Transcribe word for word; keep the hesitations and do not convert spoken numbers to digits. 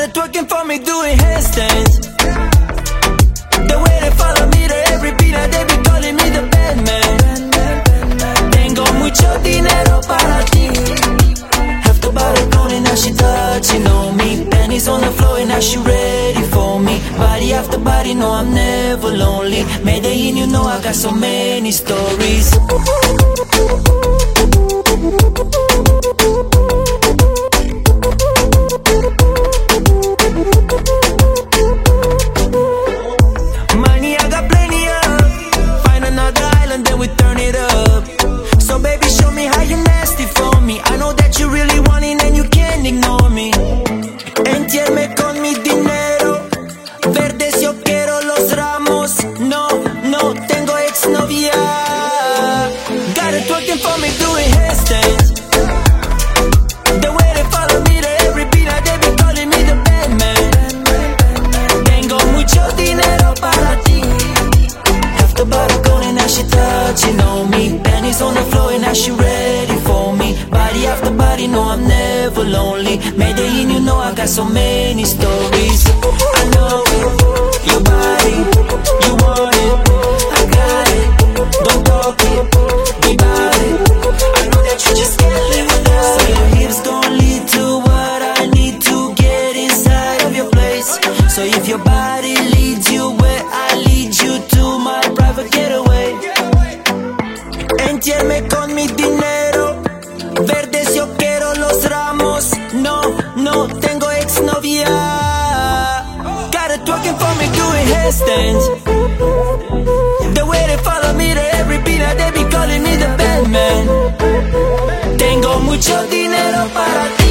her twerking for me, doing handstands. The way they follow me to every beat, now they be calling me the bad man. Tengo mucho dinero para ti. Half the body going, now she touching on me. Panties on the floor and now she ready for me. Body after body, no, I'm never lonely. Medellin, you know I got so many stories. Money I got plenty of. Find another island, then we turn it up. So baby, show me how you nasty for me. I know that you really want it and you can't ignore me. Entiérrame con mi dinero. Verdes yo quiero los ramos. No, no tengo exnovia. Got her twerking for me, doing handstands. The way they follow me to every beat, now they be calling me the bad man. Tengo mucho dinero para ti. Half the body going, now she touching on me. Panties on the floor and now she ready for me. Body after body, no, I'm never lonely. Medellin, you know I got so many stories. I know your body, you want it, I got it. Don't talk it, be about it. I know that you just can't live without it. So your hips gon' lead to what I need to get inside of your place. So if your body leads you where I lead you to my private getaway. Entiérrame con mi dinero. Verdes yo quiero los ramos. No, no tengo exnovia. Got her twerking for me, doing handstands. The way they follow me to every beat, now they be calling me the bad man. Tengo mucho dinero para ti.